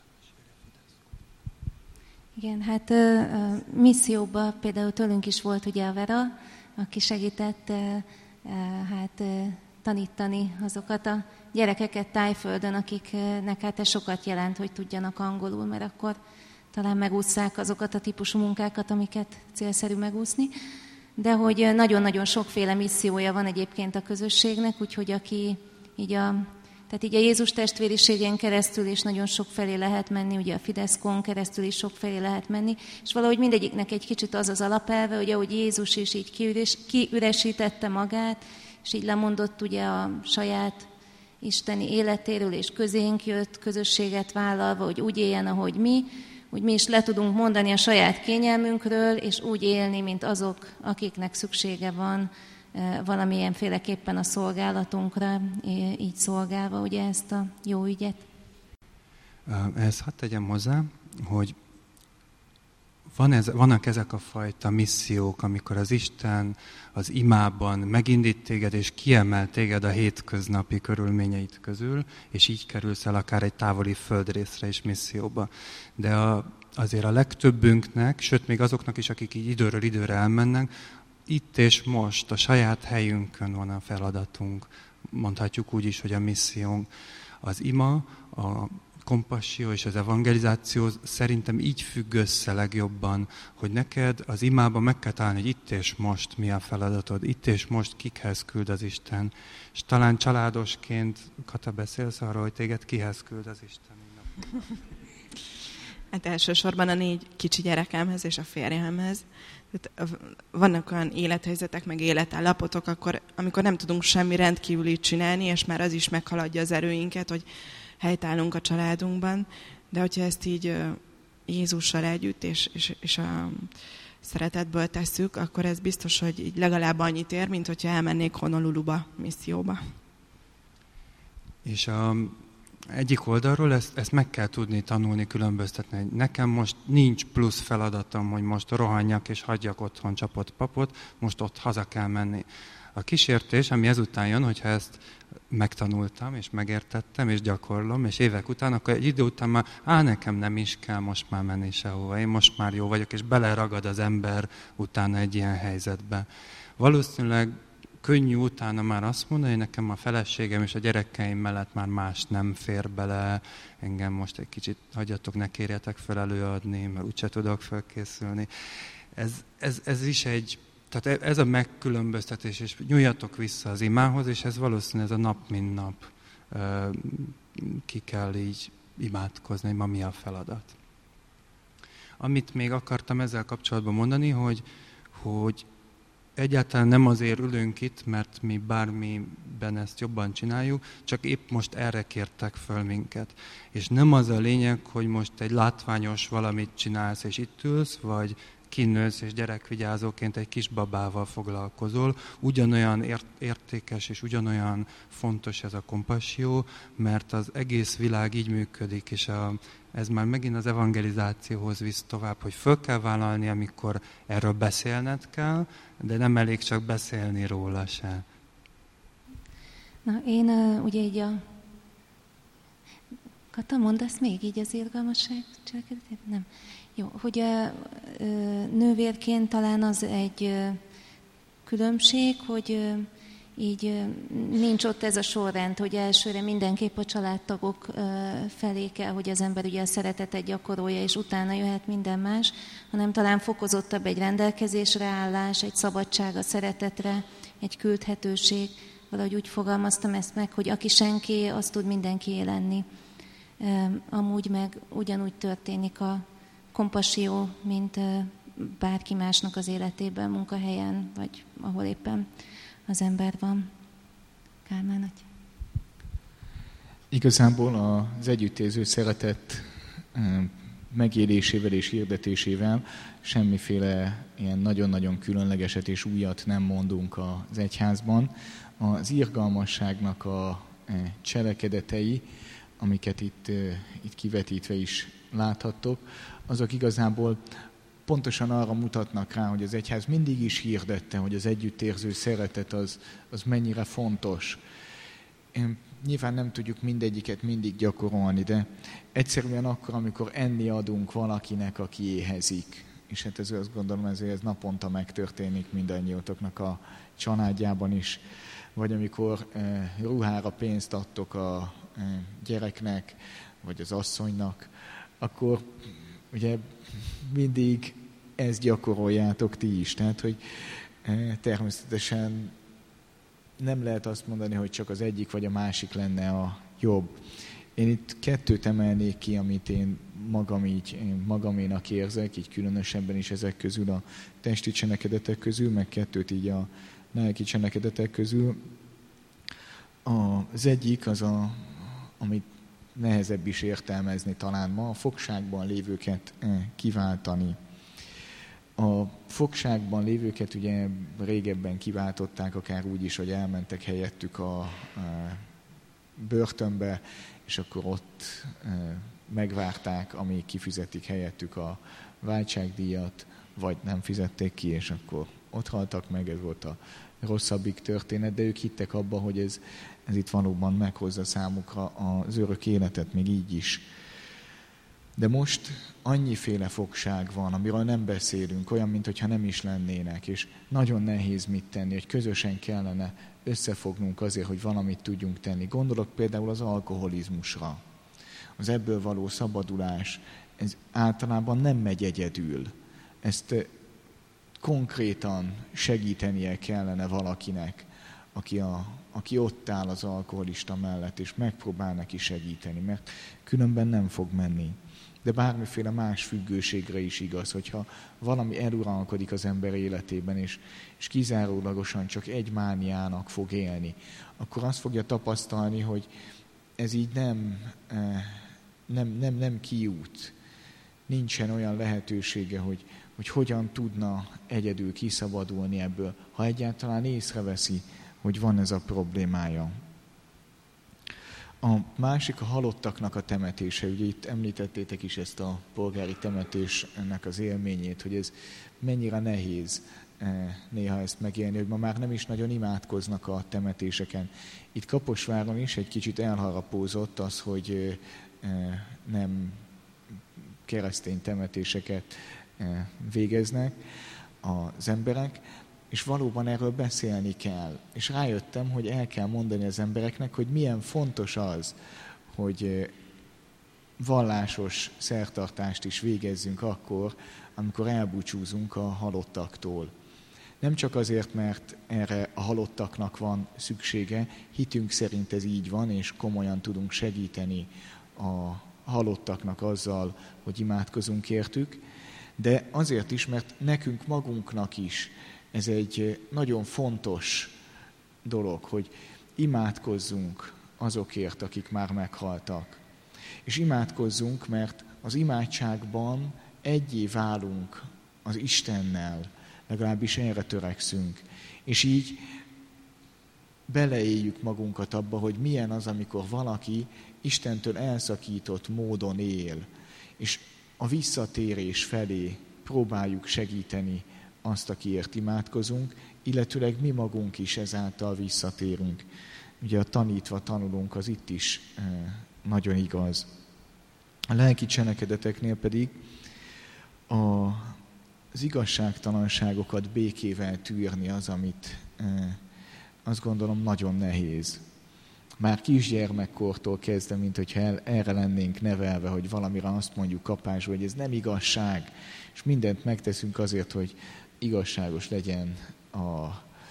Igen, hát a misszióban például tőlünk is volt ugye a Vera, aki segített hát tanítani azokat a gyerekeket Tájföldön, akiknek hát ez sokat jelent, hogy tudjanak angolul, mert akkor talán megússzák azokat a típusú munkákat, amiket célszerű megúszni. De hogy nagyon-nagyon sokféle missziója van egyébként a közösségnek, úgyhogy aki így a Tehát így a Jézus testvériségén keresztül is nagyon sok felé lehet menni, ugye a Fideszkon keresztül is sok felé lehet menni, és valahogy mindegyiknek egy kicsit az az alapelve, hogy ahogy Jézus is így kiüres, kiüresítette magát, és így lemondott ugye a saját isteni életéről, és közénk jött, közösséget vállalva, hogy úgy éljen, ahogy mi, úgy mi is le tudunk mondani a saját kényelmünkről, és úgy élni, mint azok, akiknek szüksége van valamilyenféleképpen a szolgálatunkra, így szolgálva ugye ezt a jó ügyet. Ehhez hadd tegyem hozzá, hogy van ez, vannak ezek a fajta missziók, amikor az Isten az imában megindít téged, és kiemel téged a hétköznapi körülményeit közül, és így kerülsz el akár egy távoli földrészre is misszióba. De a, azért a legtöbbünknek, sőt még azoknak is, akik így időről időre elmennek, itt és most, a saját helyünkön van a feladatunk, mondhatjuk úgy is, hogy a missziónk. Az ima, a kompasszió és az evangelizáció szerintem így függ össze legjobban, hogy neked az imában meg kell találni, hogy itt és most mi a feladatod, itt és most kikhez küld az Isten. És talán családosként, Kata, beszélsz arról, hogy téged kihez küld az Isten? Hát elsősorban a négy kicsi gyerekemhez és a férjemhez. Vannak olyan élethelyzetek, meg életállapotok, akkor, amikor nem tudunk semmi rendkívülit csinálni, és már az is meghaladja az erőinket, hogy helytállunk a családunkban. De hogyha ezt így Jézussal együtt és, és, és a szeretetből tesszük, akkor ez biztos, hogy így legalább annyit ér, mint hogyha elmennék Honoluluba, misszióba. És a, egyik oldalról ezt, ezt meg kell tudni tanulni, különböztetni. Nekem most nincs plusz feladatom, hogy most rohanjak és hagyjak otthon csapott papot, most ott haza kell menni. A kísértés, ami ezután jön, hogyha ezt megtanultam, és megértettem, és gyakorlom, és évek után, akkor egy idő után már, á, nekem nem is kell most már menni sehova, én most már jó vagyok, és beleragad az ember utána egy ilyen helyzetbe. Valószínűleg könnyű utána már azt mondani, hogy nekem a feleségem és a gyerekeim mellett már más nem fér bele, engem most egy kicsit hagyjatok, ne kérjetek fel előadni, mert úgyse tudok felkészülni. Ez, ez, ez is egy, tehát ez a megkülönböztetés, és nyúljatok vissza az imához, és ez valószínűleg ez a nap, mint nap ki kell így imádkozni, ma mi a feladat. Amit még akartam ezzel kapcsolatban mondani, hogy, hogy egyáltalán nem azért ülünk itt, mert mi bármiben ezt jobban csináljuk, csak épp most erre kértek föl minket. És nem az a lényeg, hogy most egy látványos valamit csinálsz, és itt ülsz, vagy kinősz, és gyerekvigyázóként egy kis babával foglalkozol. Ugyanolyan értékes, és ugyanolyan fontos ez a kompassió, mert az egész világ így működik, és a, ez már megint az evangelizációhoz visz tovább, hogy föl kell vállalni, amikor erről beszélned kell, de nem elég csak beszélni róla se. Na, én uh, ugye így a... Kata, mondasz még így az irgalmasság cselekedetét? Nem. Jó, hogy a uh, nővérként talán az egy uh, különbség, hogy uh, így uh, nincs ott ez a sorrend, hogy elsőre mindenképp a családtagok uh, felé kell, hogy az ember ugye a szeretetet gyakorolja, és utána jöhet minden más, hanem talán fokozottabb egy rendelkezésre állás, egy szabadság a szeretetre, egy küldhetőség. Valahogy úgy fogalmaztam ezt meg, hogy aki senki, az tud mindenkié lenni. Um, amúgy meg ugyanúgy történik a kompassió, mint uh, bárki másnak az életében, munkahelyen, vagy ahol éppen az ember van. Kálmán atya. Igazából az együttérző szeretet megélésével és hirdetésével semmiféle ilyen nagyon-nagyon különlegeset és újat nem mondunk az egyházban. Az irgalmasságnak a cselekedetei, amiket itt, itt kivetítve is láthattok, azok igazából pontosan arra mutatnak rá, hogy az egyház mindig is hirdette, hogy az együttérző szeretet az, az mennyire fontos. Nyilván nem tudjuk mindegyiket mindig gyakorolni, de egyszerűen akkor, amikor enni adunk valakinek, aki éhezik, és hát ez azt gondolom, ezért ez naponta megtörténik mindannyiótoknak a családjában is, vagy amikor eh, ruhára pénzt adtok a eh, gyereknek, vagy az asszonynak, akkor ugye mindig ezt gyakoroljátok ti is. Tehát, hogy eh, természetesen nem lehet azt mondani, hogy csak az egyik vagy a másik lenne a jobb. Én itt kettőt emelnék ki, amit én magam így, én magaménak érzek, így különösebben is ezek közül a testi cselekedetek közül, meg kettőt így a lelki cselekedetek közül. Az egyik az, a, amit nehezebb is értelmezni talán ma, a fogságban lévőket kiváltani. A fogságban lévőket ugye régebben kiváltották, akár úgy is, hogy elmentek helyettük a, a börtönbe, és akkor ott e, megvárták, amíg kifizetik helyettük a váltságdíjat, vagy nem fizették ki, és akkor ott haltak meg, ez volt a rosszabbik történet, de ők hittek abba, hogy ez, ez itt valóban meghozza számukra az örök életet, még így is. De most annyiféle fogság van, amiről nem beszélünk, olyan, mintha nem is lennének, és nagyon nehéz mit tenni, hogy közösen kellene összefognunk azért, hogy valamit tudjunk tenni. Gondolok például az alkoholizmusra. Az ebből való szabadulás, ez általában nem megy egyedül. Ezt konkrétan segítenie kellene valakinek, aki, a, aki ott áll az alkoholista mellett, és megpróbál neki segíteni, mert különben nem fog menni. De bármiféle más függőségre is igaz, hogyha valami eluralkodik az ember életében, és, és kizárólagosan csak egy mániának fog élni, akkor azt fogja tapasztalni, hogy ez így nem, nem, nem, nem kiút. Nincsen olyan lehetősége, hogy, hogy hogyan tudna egyedül kiszabadulni ebből, ha egyáltalán észreveszi, hogy van ez a problémája. A másik a halottaknak a temetése. Ugye itt említettétek is ezt a polgári temetésnek az élményét, hogy ez mennyire nehéz néha ezt megélni, hogy ma már nem is nagyon imádkoznak a temetéseken. Itt Kaposváron is egy kicsit elharapózott az, hogy nem keresztény temetéseket végeznek az emberek, és valóban erről beszélni kell. És rájöttem, hogy el kell mondani az embereknek, hogy milyen fontos az, hogy vallásos szertartást is végezzünk akkor, amikor elbúcsúzunk a halottaktól. Nem csak azért, mert erre a halottaknak van szüksége, hitünk szerint ez így van, és komolyan tudunk segíteni a halottaknak azzal, hogy imádkozunk értük, de azért is, mert nekünk magunknak is ez egy nagyon fontos dolog, hogy imádkozzunk azokért, akik már meghaltak. És imádkozzunk, mert az imádságban egyé válunk az Istennel, legalábbis erre törekszünk. És így beleéljük magunkat abba, hogy milyen az, amikor valaki Istentől elszakított módon él, és a visszatérés felé próbáljuk segíteni azt, akiért imádkozunk, illetőleg mi magunk is ezáltal visszatérünk. Ugye a tanítva tanulunk, az itt is nagyon igaz. A lelki cselekedeteknél pedig a, az igazságtalanságokat békével tűrni az, amit azt gondolom nagyon nehéz. Már kisgyermekkortól kezdve, mint hogyha el, erre lennénk nevelve, hogy valamire azt mondjuk kapásba, hogy ez nem igazság, és mindent megteszünk azért, hogy igazságos legyen a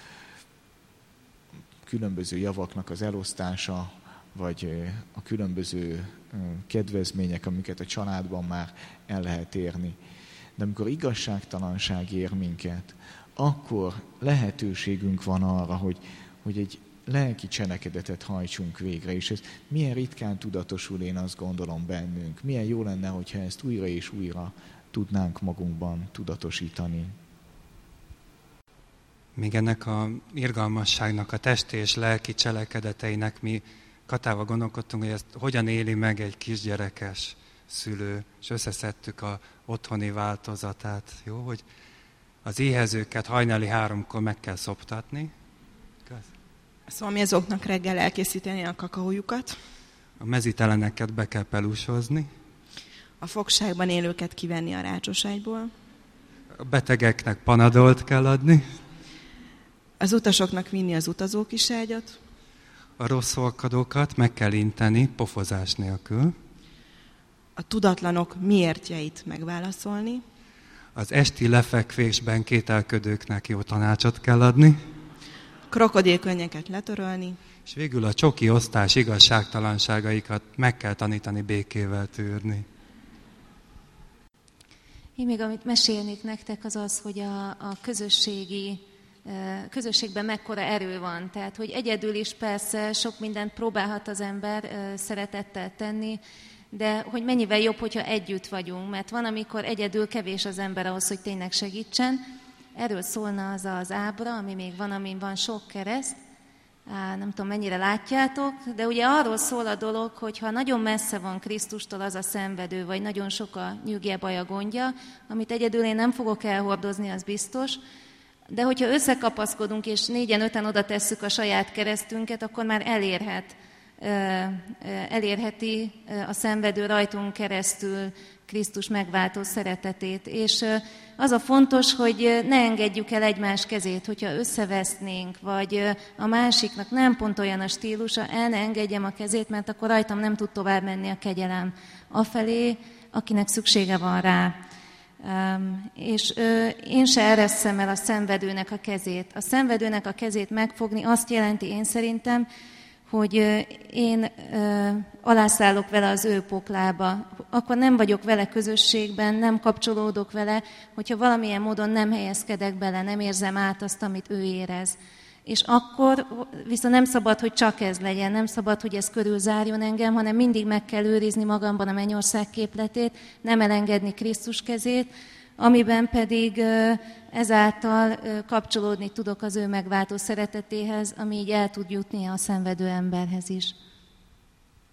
különböző javaknak az elosztása, vagy a különböző kedvezmények, amiket a családban már el lehet érni. De amikor igazságtalanság ér minket, akkor lehetőségünk van arra, hogy, hogy egy lelki cselekedetet hajtsunk végre, és ez milyen ritkán tudatosul, én azt gondolom bennünk. Milyen jó lenne, hogyha ezt újra és újra tudnánk magunkban tudatosítani. Még ennek a irgalmasságnak, a testi és lelki cselekedeteinek mi Katával gondolkodtunk, hogy ezt hogyan éli meg egy kisgyerekes szülő, és összeszedtük a otthoni változatát, jó, hogy az éhezőket hajnali háromkor meg kell szoptatni. Szóval mi azoknak reggel elkészíteni a kakaójukat. A meziteleneket be kell pelusozni. A fogságban élőket kivenni a rácsoságyból. A betegeknek panadolt kell adni. Az utasoknak vinni az utazókiságyat. A rosszolkodókat meg kell inteni pofozás nélkül. A tudatlanok miértjeit megválaszolni. Az esti lefekvésben kételködőknek jó tanácsot kell adni. Krokodilkönnyeket letörölni. És végül a csoki osztás igazságtalanságaikat meg kell tanítani békével tűrni. Én még amit mesélnék nektek az az, hogy a, a közösségi, közösségben mekkora erő van. Tehát, hogy egyedül is persze sok mindent próbálhat az ember szeretettel tenni, de hogy mennyivel jobb, hogyha együtt vagyunk, mert van, amikor egyedül kevés az ember ahhoz, hogy tényleg segítsen. Erről szólna az az ábra, ami még van, amin van sok kereszt. Á, nem tudom, mennyire látjátok, de ugye arról szól a dolog, hogy ha nagyon messze van Krisztustól az a szenvedő, vagy nagyon sok a nyűgje, baj, a gondja, amit egyedül én nem fogok elhordozni, az biztos, de hogyha összekapaszkodunk, és négyen-öten oda tesszük a saját keresztünket, akkor már elérhet, elérheti a szenvedő rajtunk keresztül Krisztus megváltó szeretetét. És az a fontos, hogy ne engedjük el egymás kezét, hogyha összevesznénk, vagy a másiknak nem pont olyan a stílusa, el ne engedjem a kezét, mert akkor rajtam nem tud tovább menni a kegyelem afelé, akinek szüksége van rá. Um, és uh, én se eresszem el a szenvedőnek a kezét. A szenvedőnek a kezét megfogni azt jelenti én szerintem, hogy uh, én uh, alászállok vele az ő poklába. Akkor nem vagyok vele közösségben, nem kapcsolódok vele, hogyha valamilyen módon nem helyezkedek bele, nem érzem át azt, amit ő érez. És akkor viszont nem szabad, hogy csak ez legyen, nem szabad, hogy ez körülzárjon engem, hanem mindig meg kell őrizni magamban a mennyország képletét, nem elengedni Krisztus kezét, amiben pedig ezáltal kapcsolódni tudok az ő megváltó szeretetéhez, ami így el tud jutni a szenvedő emberhez is.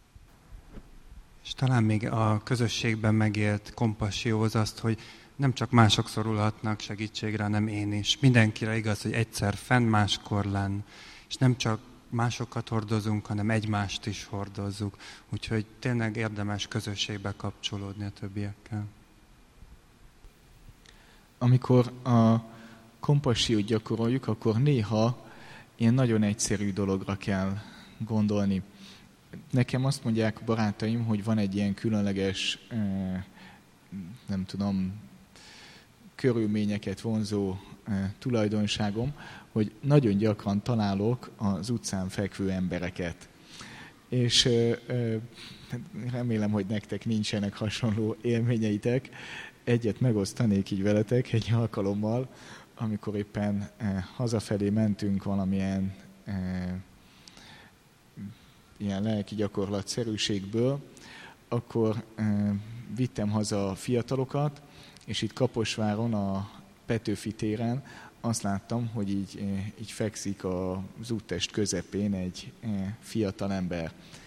És talán még a közösségben megélt kompassió az azt, hogy nem csak mások szorulhatnak segítségre, hanem én is. Mindenkire igaz, hogy egyszer fenn, máskor lenn. És nem csak másokat hordozunk, hanem egymást is hordozzuk. Úgyhogy tényleg érdemes közösségbe kapcsolódni a többiekkel. Amikor a kompassiót gyakoroljuk, akkor néha ilyen nagyon egyszerű dologra kell gondolni. Nekem azt mondják a barátaim, hogy van egy ilyen különleges, nem tudom, körülményeket vonzó tulajdonságom, hogy nagyon gyakran találok az utcán fekvő embereket. És remélem, hogy nektek nincsenek hasonló élményeitek. Egyet megosztanék így veletek egy alkalommal, amikor éppen hazafelé mentünk valamilyen ilyen lelki gyakorlatszerűségből, akkor vittem haza a fiatalokat, és itt Kaposváron, a Petőfi téren azt láttam, hogy így, így fekszik az úttest közepén egy fiatal ember.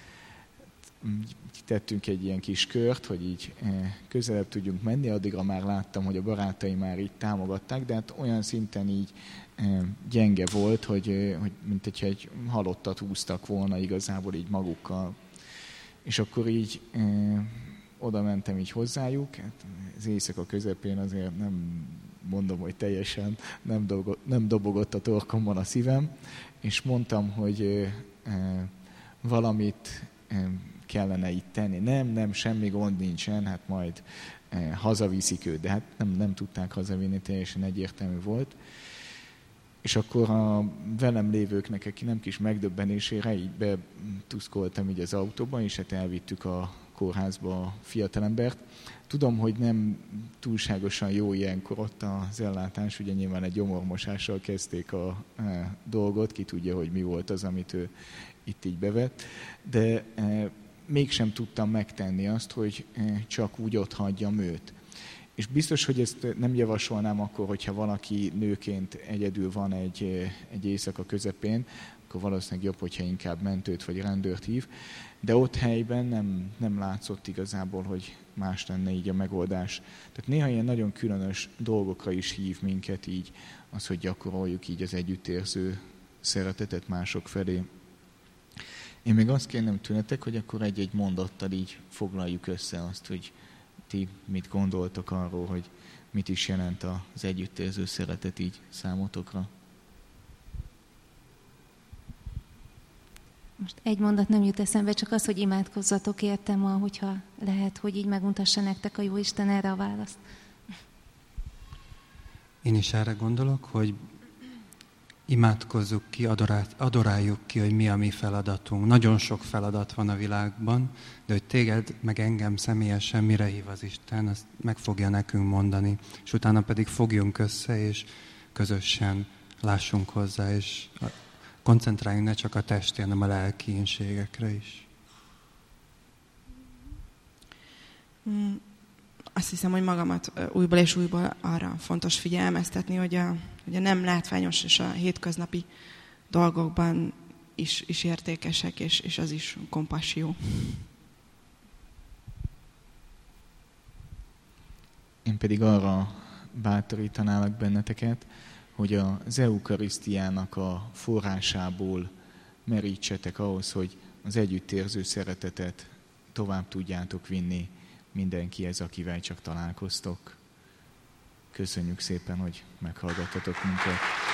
Tettünk egy ilyen kis kört, hogy így közelebb tudjunk menni, addigra már láttam, hogy a barátaim már így támogatták, de hát olyan szinten így gyenge volt, hogy, hogy mint hogyha egy halottat húztak volna igazából így magukkal. És akkor így oda mentem így hozzájuk, hát az éjszaka közepén azért nem mondom, hogy teljesen nem, dolgo, nem dobogott a torkomban a szívem, és mondtam, hogy e, valamit e, kellene itt tenni. Nem, nem, semmi gond nincsen, hát majd e, hazaviszik őt, de hát nem, nem tudták hazavinni, teljesen egyértelmű volt. És akkor a velem lévőknek, aki nem kis megdöbbenésére, így betuszkoltam így az autóban, és hát elvittük a kórházba a fiatalembert. Tudom, hogy nem túlságosan jó ilyenkor ott az ellátás, ugye nyilván egy gyomormosással kezdték a e, dolgot, ki tudja, hogy mi volt az, amit ő itt így bevett, de e, mégsem tudtam megtenni azt, hogy e, csak úgy ott hagyjam őt. És biztos, hogy ezt nem javasolnám akkor, hogyha valaki nőként egyedül van egy, egy éjszaka közepén, akkor valószínűleg jobb, hogyha inkább mentőt vagy rendőrt hív, de ott helyben nem, nem látszott igazából, hogy más lenne így a megoldás. Tehát néha ilyen nagyon különös dolgokra is hív minket így, az, hogy gyakoroljuk így az együttérző szeretetet mások felé. Én még azt kérném tőletek, hogy akkor egy-egy mondattal így foglaljuk össze azt, hogy ti mit gondoltok arról, hogy mit is jelent az együttérző szeretet így számotokra. Most egy mondat nem jut eszembe, csak az, hogy imádkozzatok értem, hogyha lehet, hogy így megmutassa nektek a Jóisten erre a választ. Én is erre gondolok, hogy imádkozzuk ki, adoráljuk ki, hogy mi a mi feladatunk. Nagyon sok feladat van a világban, de hogy téged, meg engem személyesen mire hív az Isten, azt meg fogja nekünk mondani. És utána pedig fogjunk össze, és közösen lássunk hozzá, és koncentráljunk ne csak a testi, hanem a lelki ínségekre is. Azt hiszem, hogy magamat újból és újból arra fontos figyelmeztetni, hogy a, hogy a nem látványos és a hétköznapi dolgokban is, is értékesek, és, és az is kompasszió. Én pedig arra bátorítanálak benneteket, hogy az eukarisztiának a forrásából merítsetek ahhoz, hogy az együttérző szeretetet tovább tudjátok vinni mindenkihez, akivel csak találkoztok. Köszönjük szépen, hogy meghallgattatok minket.